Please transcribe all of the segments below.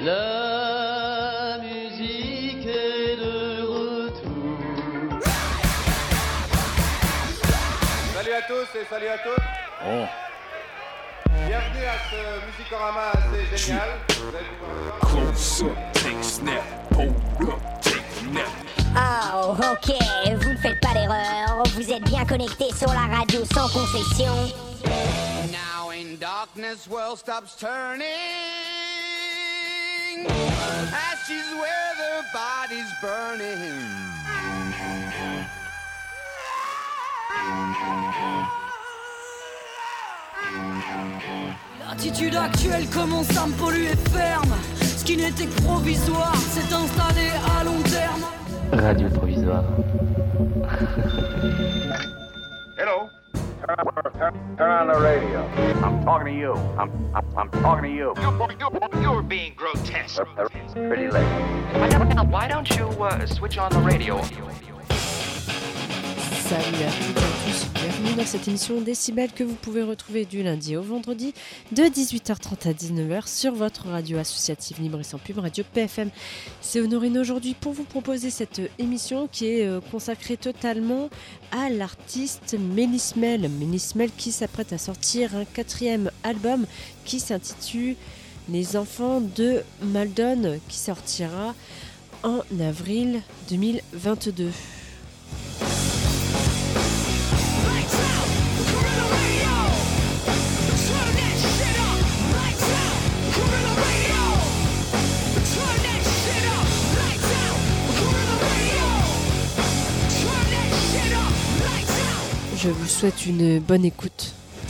La musique est de retour. Salut à tous et salut à toutes. Oh. Bienvenue à ce Musicorama assez génial. Vous allez pouvoir voir. Close up, take a snap, hold up, take a nap. Oh, ok, vous ne faites pas d'erreur. Vous êtes bien connectés sur la radio sans concession. Now in darkness, world stops turning. Ashes where the body's burning. L'attitude actuelle commence à me polluer ferme. Ce qui n'était que provisoire s'est installé à long terme. Radio provisoire. Hello. Turn on the radio. I'm talking to you. I'm talking to you. You're being grotesque. Pretty late. Why don't you switch on the radio? Salut à toutes et à tous, bienvenue dans cette émission Décibel que vous pouvez retrouver du lundi au vendredi de 18h30 à 19h sur votre radio associative libre et sans pub, Radio PFM. C'est Honorine aujourd'hui pour vous proposer cette émission qui est consacrée totalement à l'artiste Mélis Mel. Mélis Mel qui s'apprête à sortir un 4e album qui s'intitule Les Enfants de Maldon qui sortira en avril 2022. Je vous souhaite une bonne écoute.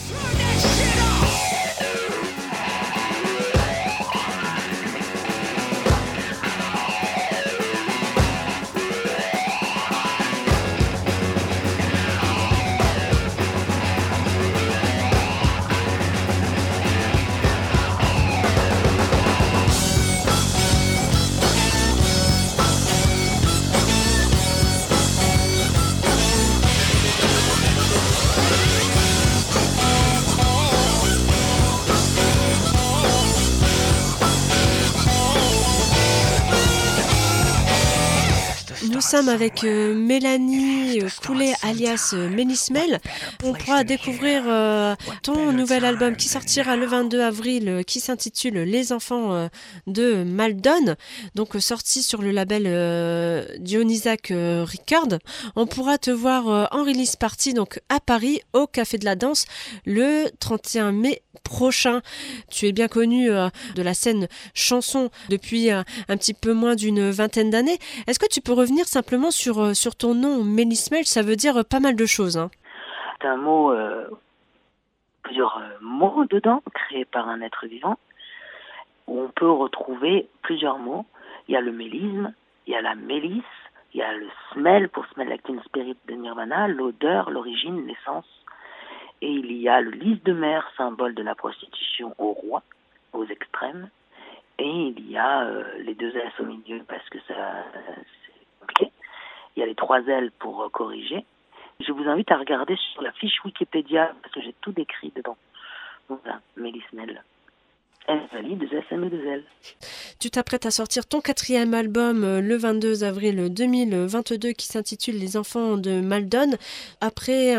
Nous sommes avec Mélanie Coulet alias Mélis Mel. On pourra découvrir ton nouvel album qui sortira le 22 avril qui s'intitule Les Enfants de Maldon, donc sorti sur le label Dionysac Records. On pourra te voir en release party donc à Paris au Café de la Danse le 31 mai prochain. Tu es bien connu de la scène chanson depuis un petit peu moins d'une vingtaine d'années. Est-ce que tu peux revenir simplement sur ton nom Mélis Mel? Ça veut dire pas mal de choses. Hein. C'est un mot, plusieurs mots dedans, créés par un être vivant, où on peut retrouver plusieurs mots. Il y a le mélisme, il y a la mélisse, il y a le smell pour Smell Like Teen Spirit de Nirvana, l'odeur, l'origine, l'essence. Et il y a le lys de mer, symbole de la prostitution au roi, aux extrêmes. Et il y a les deux S au milieu parce que ça c'est compliqué. Il y a les 3 L pour corriger. Je vous invite à regarder sur la fiche Wikipédia parce que j'ai tout décrit dedans. Voilà, Mélis Mel. M-I-2-S-M-E-2-L. Tu t'apprêtes à sortir ton 4e album le 22 avril 2022 qui s'intitule Les Enfants de Maldon. Après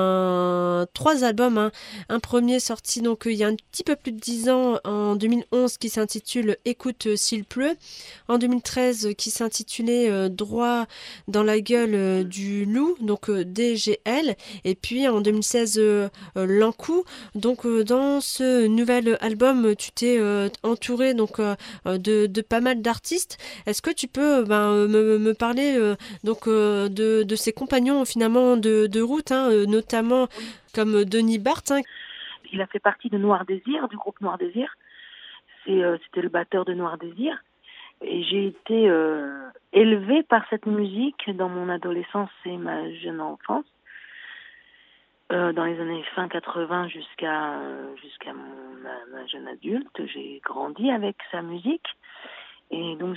3 albums, hein. Un premier sorti donc il y a un petit peu plus de 10 ans en 2011 qui s'intitule Écoute s'il pleut. En 2013 qui s'intitulait Droit dans la gueule du loup, donc DGL. Et puis en 2016 L'Encou. Donc dans ce nouvel album tu t'es entouré donc de pas mal d'artistes. Est-ce que tu peux me parler de ses compagnons finalement de route, hein, notamment comme Denis Barthes, hein. Il a fait partie de Noir Désir, du groupe Noir Désir. C'était le batteur de Noir Désir. Et j'ai été élevée par cette musique dans mon adolescence et ma jeune enfance. Dans les années fin 80 jusqu'à ma jeune adulte, j'ai grandi avec sa musique et donc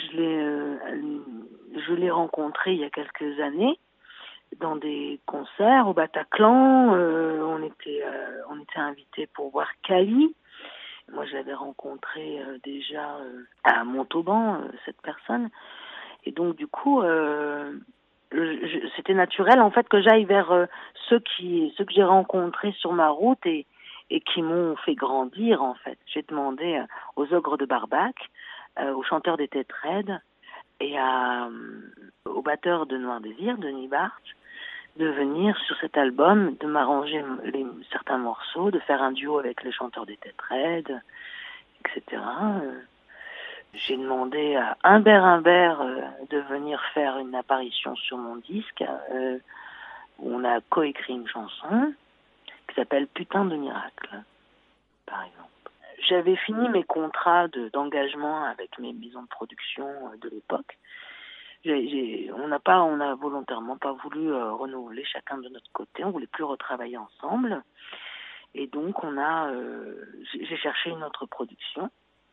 je l'ai rencontré il y a quelques années dans des concerts au Bataclan. On était invités pour voir Kali Moi, je l'avais rencontré déjà à Montauban, cette personne. Et donc, du coup, c'était naturel, en fait, que j'aille vers ceux que j'ai rencontrés sur ma route et qui m'ont fait grandir, en fait. J'ai demandé aux Ogres de Barbac, aux chanteurs des Têtes Raides et au batteur de Noir Désir, Denis Barthes, de venir sur cet album, de m'arranger certains morceaux, de faire un duo avec les chanteurs des Têtes Raides, etc. J'ai demandé à Humbert de venir faire une apparition sur mon disque, où on a coécrit une chanson qui s'appelle Putain de miracle, par exemple. J'avais fini mes contrats d'engagement avec mes maisons de production de l'époque. On a volontairement pas voulu renouveler chacun de notre côté. On voulait plus retravailler ensemble. Et donc j'ai cherché une autre production.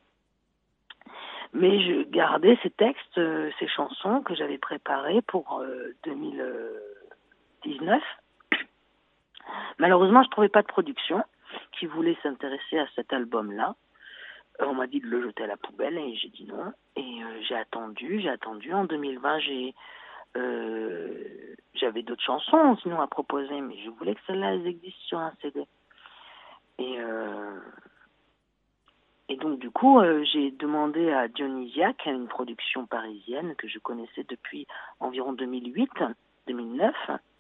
Mais je gardais ces textes, ces chansons que j'avais préparées pour 2019. Malheureusement, je trouvais pas de production qui voulait s'intéresser à cet album-là. On m'a dit de le jeter à la poubelle et j'ai dit non. Et j'ai attendu. En 2020, j'avais d'autres chansons sinon à proposer, mais je voulais que celles-là, elles existent sur un CD. Et donc, du coup, j'ai demandé à Dionysiac, une production parisienne que je connaissais depuis environ 2008-2009,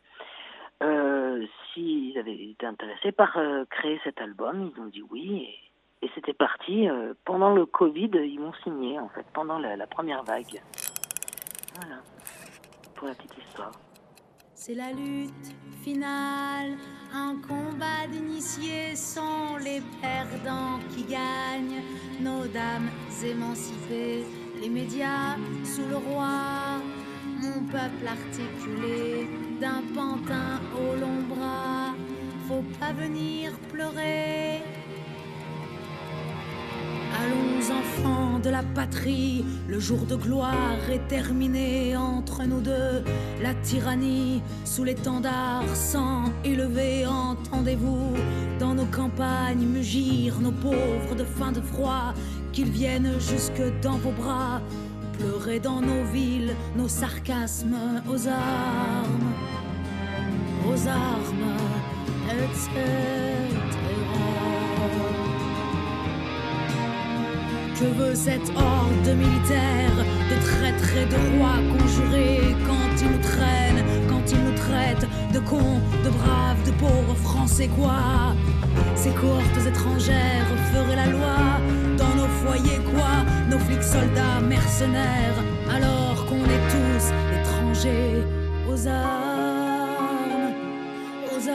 s'ils avaient été intéressés par créer cet album. Ils ont dit oui, et c'était parti. Pendant le Covid, ils m'ont signé, en fait, pendant la première vague. Voilà, pour la petite histoire. C'est la lutte finale, un combat d'initiés sont les perdants qui gagnent. Nos dames émancipées, les médias sous le roi, mon peuple articulé d'un pantin au long bras. Faut pas venir pleurer. Allons enfants de la patrie, le jour de gloire est terminé entre nous deux. La tyrannie sous l'étendard sans élevé, entendez-vous dans nos campagnes mugir nos pauvres de faim, de froid, qu'ils viennent jusque dans vos bras, pleurer dans nos villes, nos sarcasmes aux armes, etc. Que veut cette horde militaire de traîtres et de rois conjurés quand ils nous traînent, quand ils nous traitent de cons, de braves, de pauvres Français quoi? Ces cohortes étrangères feraient la loi dans nos foyers quoi? Nos flics soldats mercenaires alors qu'on est tous étrangers aux armes, etc.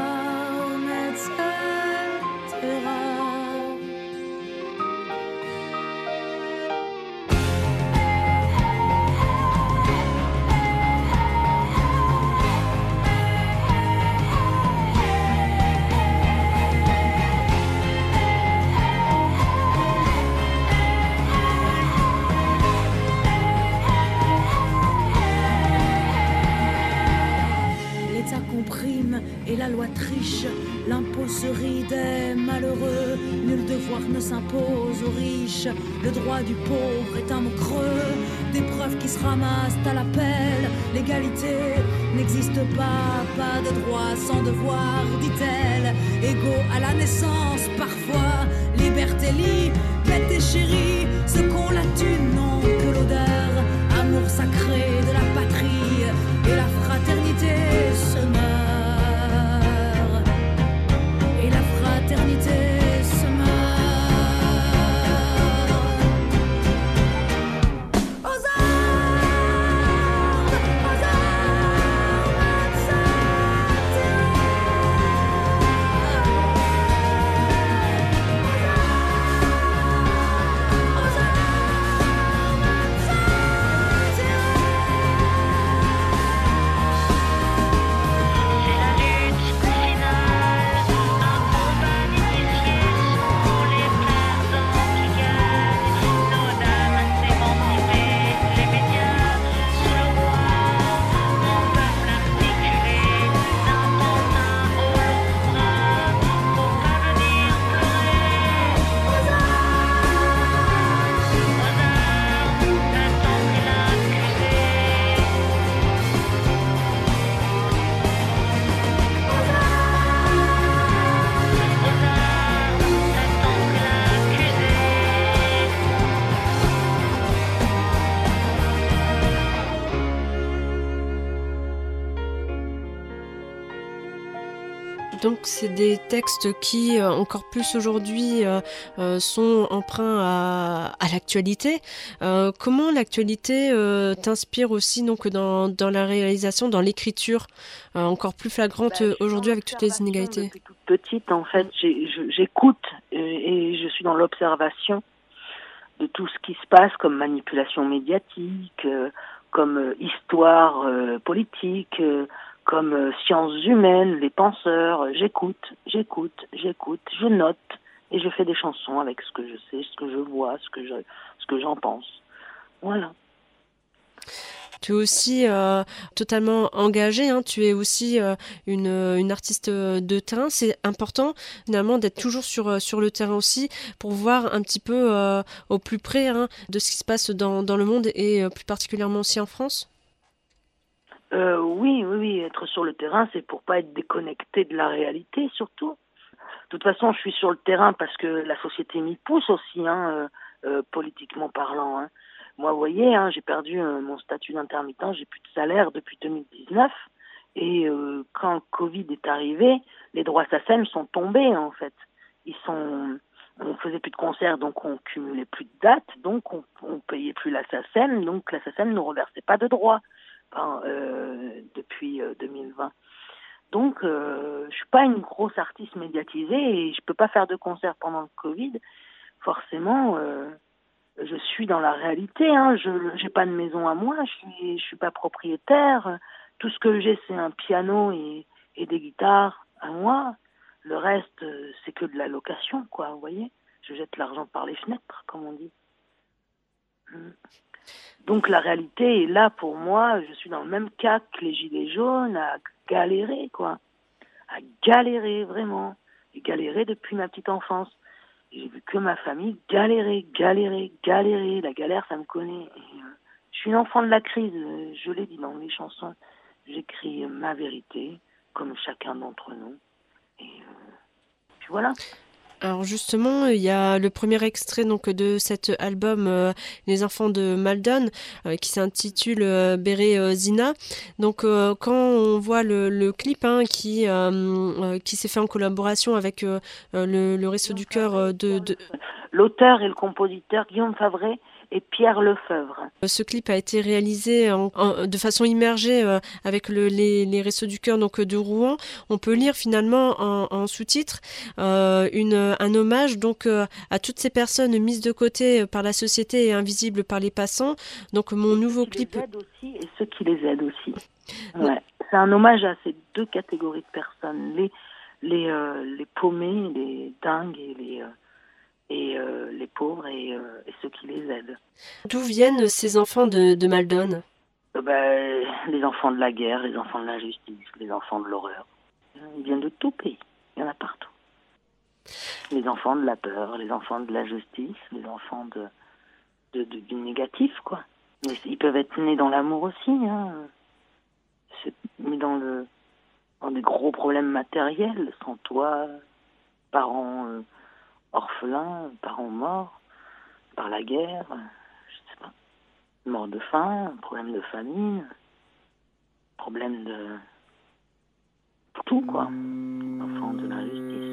Et la loi triche, l'impôt se rit des malheureux. Nul devoir ne s'impose aux riches. Le droit du pauvre est un mot creux. Des preuves qui se ramassent à l'appel. L'égalité n'existe pas. Pas de droit sans devoir, dit-elle. Égaux à la naissance parfois. Liberté, liberté chérie. Ce qu'on la tue n'ont que l'odeur. Amour sacré de la patrie. Et la fraternité se meurt. Donc c'est des textes qui, encore plus aujourd'hui, sont emprunts à l'actualité. Comment l'actualité t'inspire aussi donc, dans la réalisation, dans l'écriture, encore plus flagrante aujourd'hui avec toutes les inégalités? Depuis toute petite, en fait, j'écoute et je suis dans l'observation de tout ce qui se passe comme manipulation médiatique, comme histoire politique, comme sciences humaines, les penseurs. J'écoute, je note et je fais des chansons avec ce que je sais, ce que je vois, ce que j'en pense. Voilà. Tu es aussi totalement engagée, hein. Tu es aussi une artiste de terrain. C'est important finalement d'être toujours sur le terrain aussi pour voir un petit peu au plus près de ce qui se passe dans le monde et plus particulièrement aussi en France. Oui, être sur le terrain, c'est pour pas être déconnecté de la réalité surtout. De toute façon, je suis sur le terrain parce que la société m'y pousse aussi, politiquement parlant. Hein. Moi, vous voyez, j'ai perdu mon statut d'intermittent, j'ai plus de salaire depuis 2019. Et quand le Covid est arrivé, les droits SACEM sont tombés, en fait. On faisait plus de concerts, donc on cumulait plus de dates, donc on payait plus la SACEM, donc la SACEM ne reversait pas de droits depuis 2020. Donc, je suis pas une grosse artiste médiatisée et je peux pas faire de concerts pendant le Covid. Forcément, je suis dans la réalité. Je j'ai pas de maison à moi, je suis pas propriétaire. Tout ce que j'ai, c'est un piano et des guitares à moi. Le reste, c'est que de la location, quoi. Vous voyez, je jette l'argent par les fenêtres, comme on dit. Donc la réalité est là pour moi. Je suis dans le même cas que les gilets jaunes, à galérer, quoi. À galérer, vraiment. Et galérer depuis ma petite enfance. Et j'ai vu que ma famille galérer. La galère, ça me connaît. Et, je suis une enfant de la crise. Je l'ai dit dans mes chansons. J'écris ma vérité, comme chacun d'entre nous. Et puis voilà. Alors justement, il y a le premier extrait donc de cet album Les enfants de Maldon qui s'intitule Bérésina. Donc quand on voit le clip qui s'est fait en collaboration avec le Réseau du Cœur de... L'auteur et le compositeur Guillaume Favret et Pierre Lefebvre. Ce clip a été réalisé de façon immergée avec les Restos du Cœur donc de Rouen. On peut lire finalement en sous-titres un hommage donc à toutes ces personnes mises de côté par la société et invisibles par les passants. Donc mon nouveau clip. Les aident aussi et ceux qui les aident aussi. Ouais. C'est un hommage à ces deux catégories de personnes, les paumés, les dingues et les pauvres et ceux qui les aident. D'où viennent ces enfants de Maldon? Les enfants de la guerre, les enfants de l'injustice, les enfants de l'horreur. Ils viennent de tout pays, il y en a partout. Les enfants de la peur, les enfants de la justice, les enfants du négatif, quoi. Mais ils peuvent être nés dans l'amour aussi, mais dans des gros problèmes matériels, sans toit, parents... orphelins, parents morts, par la guerre, je sais pas, mort de faim, problème de famine, problème de tout, quoi, enfants de l'injustice.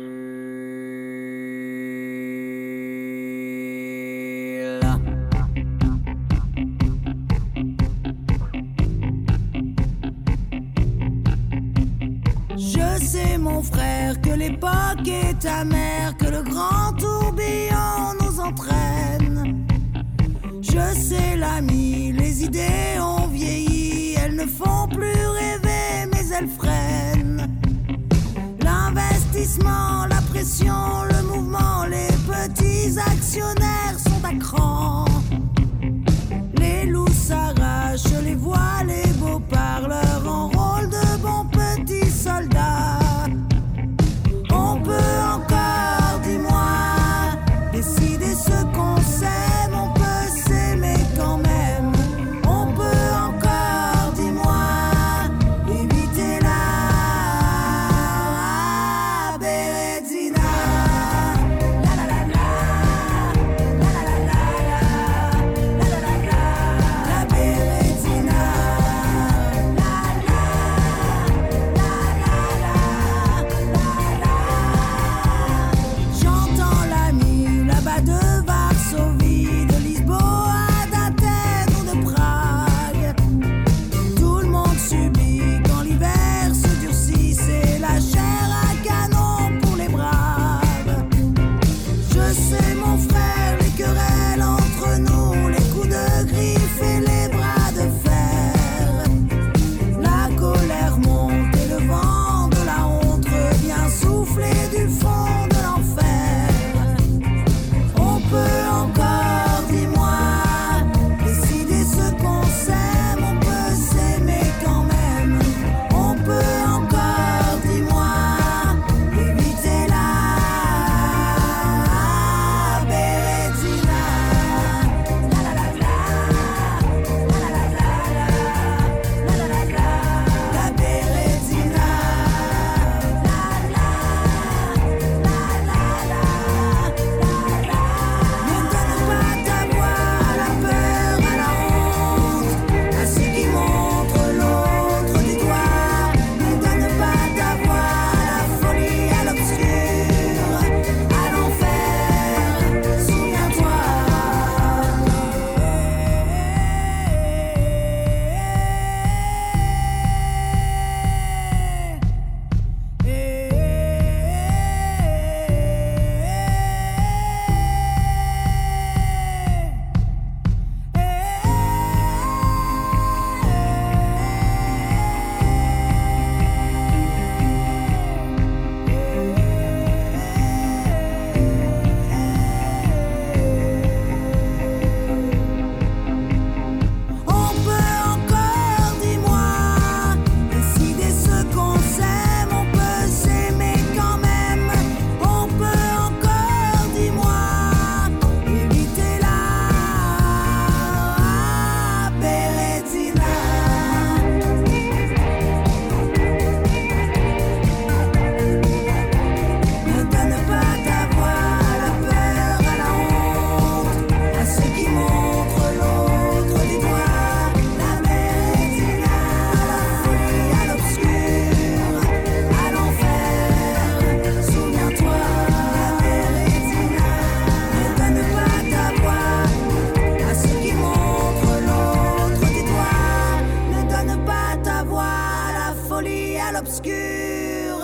Je sais mon frère que l'époque est amère, que le grand tourbillon nous entraîne. Je sais l'ami, les idées ont vieilli, elles ne font plus rêver mais elles freinent. L'investissement, la pression, le mouvement, les petits actionnaires sont à cran. Les loups s'arrachent, les voix, les beaux parleurs en rôle de bons petits soldats. On peut encore, dis-moi, décider ce qu'on s'aime, on peut s'aimer quand même. On peut encore, dis-moi, éviter la bérésina.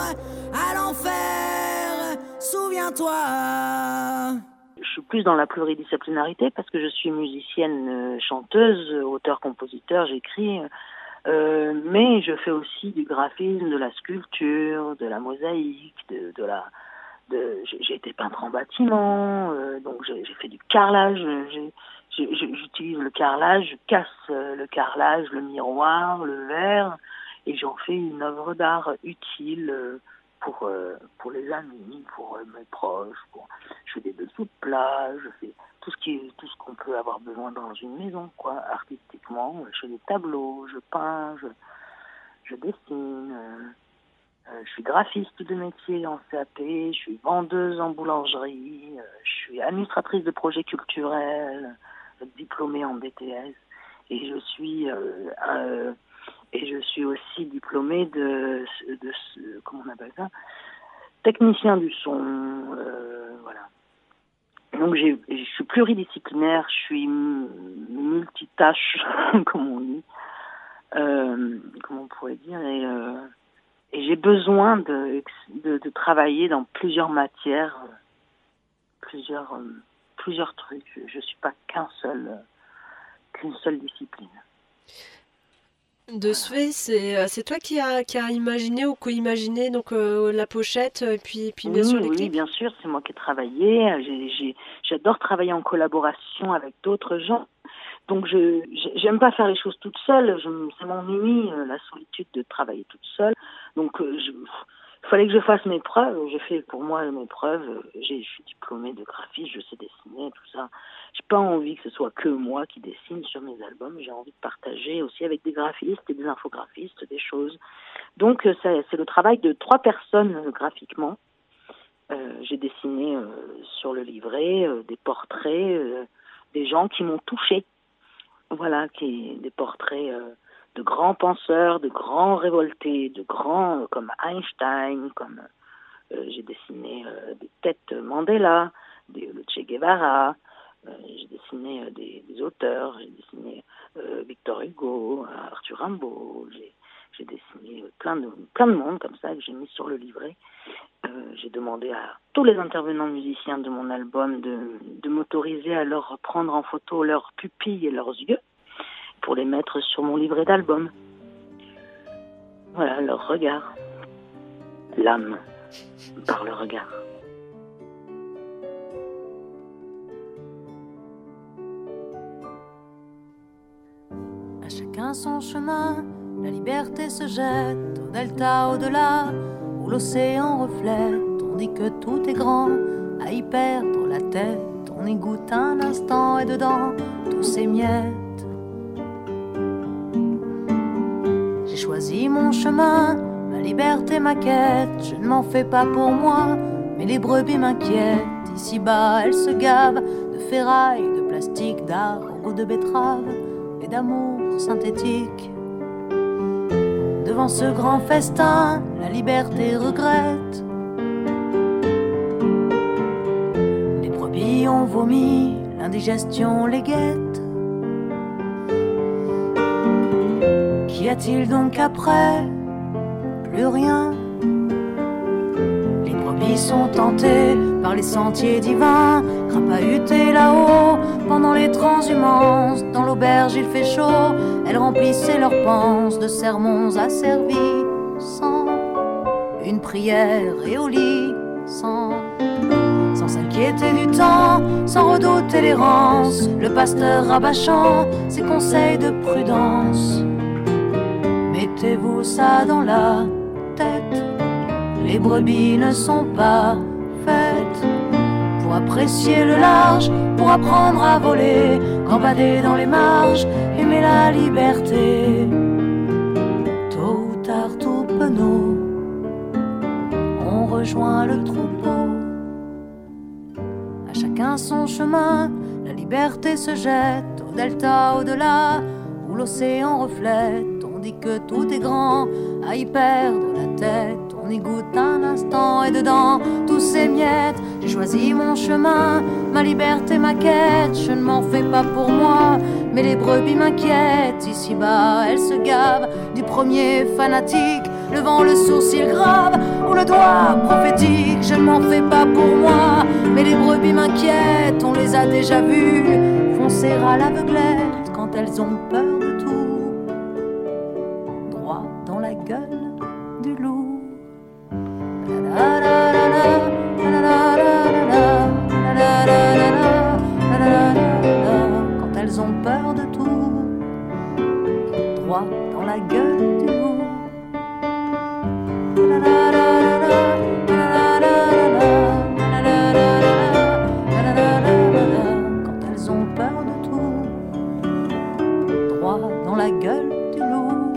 à l'enfer, souviens-toi. Je suis plus dans la pluridisciplinarité parce que je suis musicienne, chanteuse, auteur-compositeur, j'écris. Mais je fais aussi du graphisme, de la sculpture, de la mosaïque, j'ai été peintre en bâtiment, donc j'ai fait du carrelage. J'utilise le carrelage, je casse le carrelage, le miroir, le verre, et j'en fais une œuvre d'art utile pour les amis, pour mes proches. Je fais des dessous de plat, je fais tout ce qu'on peut avoir besoin dans une maison, quoi, artistiquement. Je fais des tableaux, je peins, je dessine. Je suis graphiste de métier en CAP, je suis vendeuse en boulangerie, je suis administratrice de projets culturels, diplômée en BTS, et je suis aussi diplômée de comment on appelle ça, technicien du son, voilà. Donc je suis pluridisciplinaire, je suis multitâche, comme on dit, comment on pourrait dire, et j'ai besoin de travailler dans plusieurs matières, plusieurs trucs. Je suis pas qu'une seule discipline. De ce fait, c'est toi qui a imaginé ou co-imaginé donc la pochette et puis bien sûr les clips. Oui, bien sûr, c'est moi qui ai travaillé. J'adore travailler en collaboration avec d'autres gens. Donc j'aime pas faire les choses toute seule. Ça m'ennuie la solitude de travailler toute seule. Donc il fallait que je fasse mes preuves. Je fais pour moi mes preuves. Je suis diplômée de graphiste, je sais dessiner, tout ça. J'ai pas envie que ce soit que moi qui dessine sur mes albums. J'ai envie de partager aussi avec des graphistes et des infographistes des choses. Donc c'est le travail de 3 personnes graphiquement. J'ai dessiné sur le livret des portraits des gens qui m'ont touchée. Voilà, des portraits de grands penseurs, de grands révoltés, de grands comme Einstein, comme j'ai dessiné des têtes Mandela, le Che Guevara, j'ai dessiné des auteurs, j'ai dessiné Victor Hugo, Arthur Rimbaud, j'ai dessiné plein de monde comme ça que j'ai mis sur le livret. J'ai demandé à tous les intervenants musiciens de mon album de m'autoriser à leur prendre en photo leurs pupilles et leurs yeux pour les mettre sur mon livret d'album. Voilà, leur regard. L'âme par le regard. À chacun son chemin, la liberté se jette au delta, au-delà, où l'océan reflète. On dit que tout est grand, à y perdre la tête. On y goûte un instant et dedans, tout s'émiette. J'ai choisi mon chemin, ma liberté, ma quête. Je ne m'en fais pas pour moi, mais les brebis m'inquiètent. Ici-bas, elles se gavent de ferraille, de plastique, d'art, au goût de betterave et d'amour synthétique. Devant ce grand festin, la liberté regrette. Les brebis ont vomi, l'indigestion les guette. Qu'y a-t-il donc après? Plus rien. Les brebis sont tentées par les sentiers divins, crapahutées là-haut pendant les transhumances. Dans l'auberge il fait chaud, elles remplissaient leurs panses de sermons asservis, sans une prière et au lit, sans s'inquiéter du temps, sans redouter l'errance. Le pasteur rabâchant ses conseils de prudence. Mettez-vous ça dans la tête, les brebis ne sont pas faites pour apprécier le large, pour apprendre à voler, gambader dans les marges, aimer la liberté. Tôt ou tard, tout penaud, on rejoint le troupeau. À chacun son chemin, la liberté se jette au delta, au-delà, où l'océan reflète. On dit que tout est grand, à y perdre la tête. On y goûte un instant et dedans, tout s'émiette. J'ai choisi mon chemin, ma liberté, ma quête. Je ne m'en fais pas pour moi, mais les brebis m'inquiètent. Ici-bas, elles se gavent du premier fanatique, levant le sourcil grave, ou le doigts prophétiques, je ne m'en fais pas pour moi. Mais les brebis m'inquiètent, on les a déjà vues foncer à l'aveuglette quand elles ont peur de tout. Droit dans la gueule du loup. Quand elles ont peur de tout, droit dans la gueule du loup. Quand elles ont peur de tout, droit dans la gueule du loup.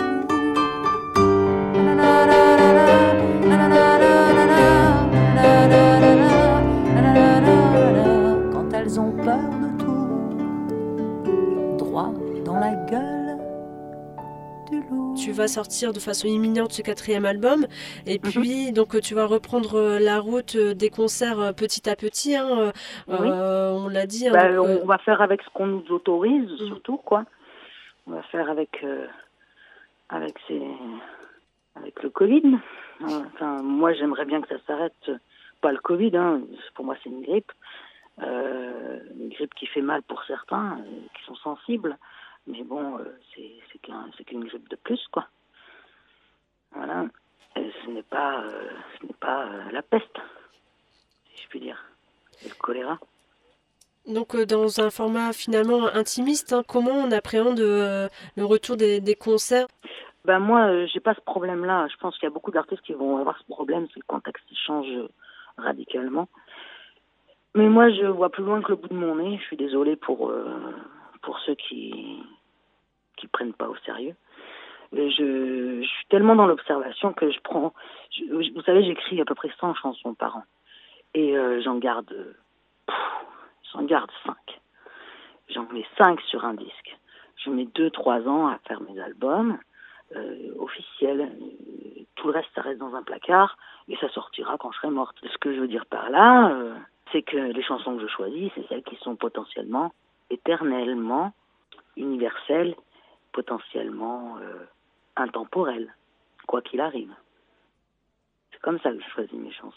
Quand elles ont peur de tout, droit dans la gueule du loup. Tu vas sortir de façon imminente ce 4e album et puis donc tu vas reprendre la route des concerts petit à petit. Hein, Oui. On l'a dit. Hein, Bah, donc, on va faire avec ce qu'on nous autorise, surtout, quoi. On va faire avec le Covid. Enfin, moi, j'aimerais bien que ça s'arrête. Pas le Covid, hein. Pour moi, c'est une grippe. Une grippe qui fait mal pour certains, qui sont sensibles. Mais bon, c'est qu'une grippe de plus, quoi. Voilà. Ce n'est pas la peste, si je puis dire. C'est le choléra. donc dans un format finalement intimiste, hein, comment on appréhende le retour des concerts? Ben moi, j'ai pas ce problème-là. Je pense qu'il y a beaucoup d'artistes qui vont avoir ce problème, c'est le contexte qui change radicalement. Mais moi, je vois plus loin que le bout de mon nez. Je suis désolée pour ceux qui prennent pas au sérieux. Et je suis tellement dans l'observation que vous savez, j'écris à peu près 100 chansons par an. Et j'en garde 5. J'en mets 5 sur un disque. Je mets 2-3 ans à faire mes albums officiels. Tout le reste, ça reste dans un placard et ça sortira quand je serai morte. Ce que je veux dire par là, c'est que les chansons que je choisis, c'est celles qui sont potentiellement, éternellement, universelles, potentiellement intemporelles, quoi qu'il arrive. C'est comme ça que je choisis mes chansons.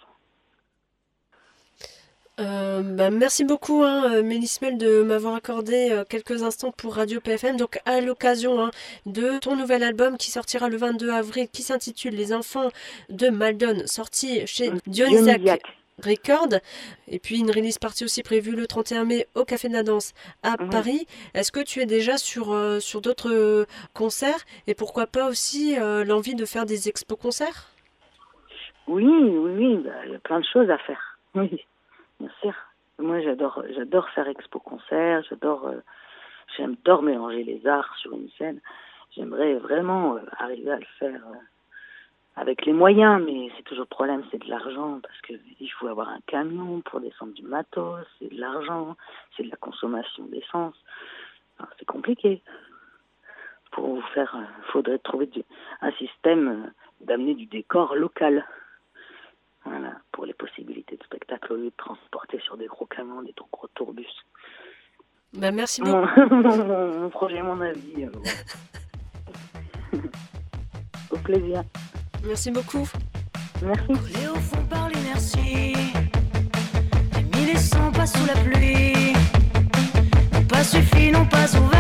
Merci beaucoup Mélisse Mel de m'avoir accordé quelques instants pour Radio PFM, donc à l'occasion de ton nouvel album qui sortira le 22 avril, qui s'intitule Les Enfants de Maldon, sorti chez Dionysiac Records, et puis une release party aussi prévue le 31 mai au Café de la Danse à Paris. Est-ce que tu es déjà sur d'autres concerts, et pourquoi pas aussi l'envie de faire des expos-concerts? Oui, il y a plein de choses à faire, oui. Bien sûr. Moi, j'adore faire expo-concert, j'adore mélanger les arts sur une scène. J'aimerais vraiment arriver à le faire avec les moyens, mais c'est toujours le problème, c'est de l'argent, parce que il faut avoir un camion pour descendre du matos, c'est de l'argent, c'est de la consommation d'essence. Alors, c'est compliqué. Pour vous faire, faudrait trouver un système d'amener du décor local. Voilà, pour les possibilités de spectacle au lieu de transporter sur des gros camions, des gros tourbus. Merci beaucoup. Mon projet, mon avis. Au plaisir. Merci beaucoup. Merci. Coulé au fond par l'inertie, les mille et cent pas sous la pluie, n'ont pas suffi, n'ont pas ouvert.